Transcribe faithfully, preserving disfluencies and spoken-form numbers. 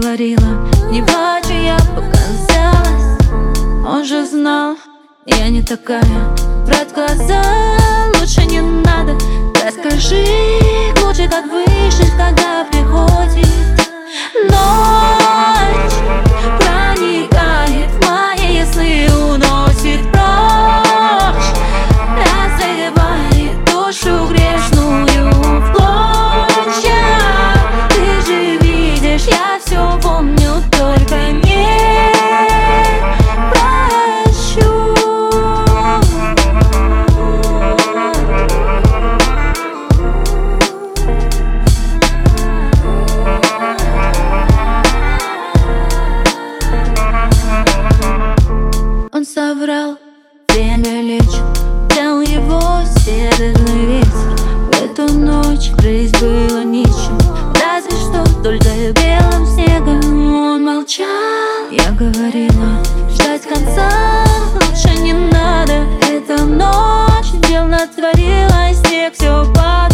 говорила, не плачу, я показалась. Он же знал, я не такая. Брать глаза лучше не надо. Расскажи лучше, как выжить, когда приходит ночь, проникает в мои сны, уносит прочь, разрывает душу грешную в клочья. Ты же видишь, я все помню, только не прощу. Он соврал, время лечит, взял его северный ветер. В эту ночь жизнь была ничем, разве что только белым снегом. Он молчал, я говорила, ждать конца лучше не надо. Эта ночь дел натворила, снег все падает.